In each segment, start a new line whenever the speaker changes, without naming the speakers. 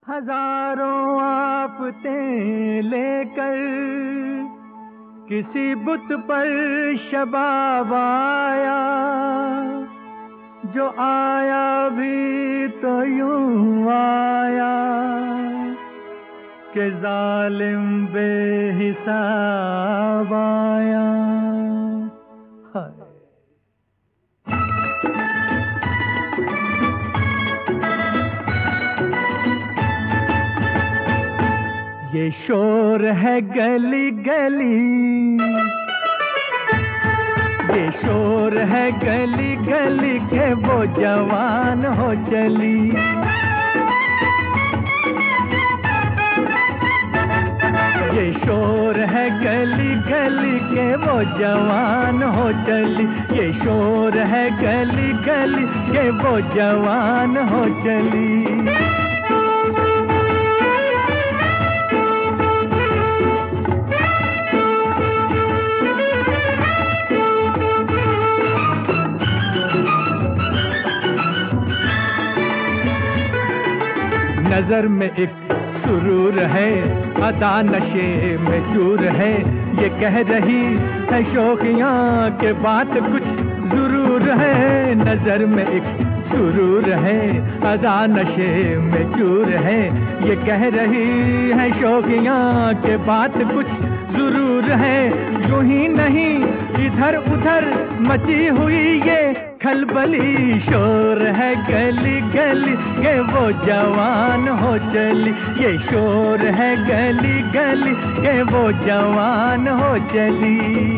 हजारों आफतें लेकर किसी बुत पर शबाब आया, जो आया भी तो यूं आया कि जालिम बेहिसाब आया। ये शोर है गली गली, ये शोर है गली गली के वो जवान हो चली। ये शोर है गली गली के वो जवान हो चली। ये शोर है गली गली के वो जवान हो चली। नजर में एक सुरूर है, अदा नशे में चूर है। ये कह रही है शौकियां के बात कुछ जरूर है। नजर में एक सुरूर है, अदा नशे में चूर है। ये कह रही है शौकियां के बात कुछ जरूर है। यूं ही नहीं इधर उधर मची हुई ये खलबली। शोर है गली गली के वो जवान हो चली। ये शोर है गली गली के वो जवान हो चली।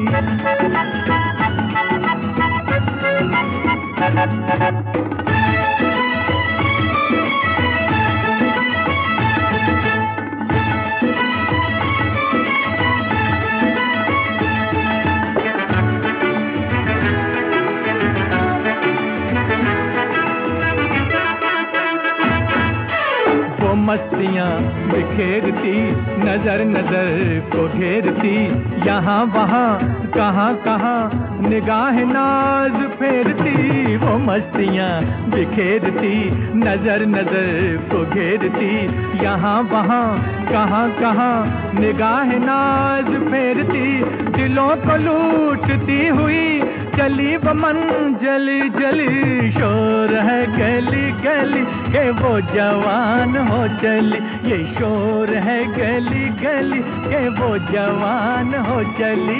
मस्तियाँ बिखेरती नजर नजर को घेरती। यहाँ वहाँ कहाँ कहाँ निगाह नाज फेरती। वो मस्तियाँ बिखेरती नजर नजर को घेरती। यहाँ वहाँ कहाँ कहाँ निगाह नाज फेरती। दिलों को लूटती हुई चली वो मंजली जली। शोर है गली गली के वो जवान हो चली। ये शोर है गली गली के वो जवान हो चली।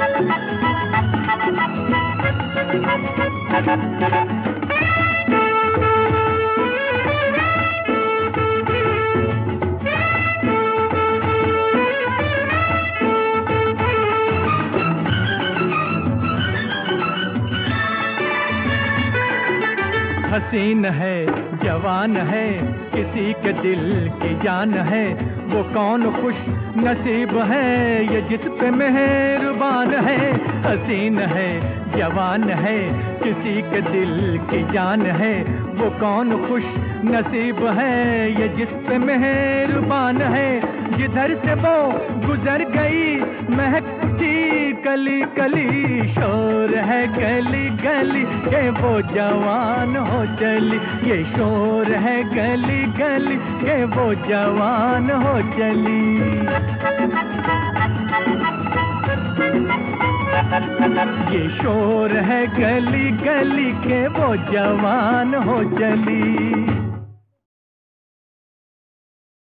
हसीन है जवान है किसी के दिल की जान है। वो कौन खुश नसीब है ये जिस पे मेहरबान है। हसीन है जवान है किसी के दिल की जान है। वो कौन खुश नसीब है ये जिस पे मेहरबान है। जिधर से वो गुजर गई महकती कली कली। शोर है गली गली के वो जवान हो चली। ये शोर है गली गली के वो जवान हो चली। ये शोर है गली गली के वो जवान हो चली।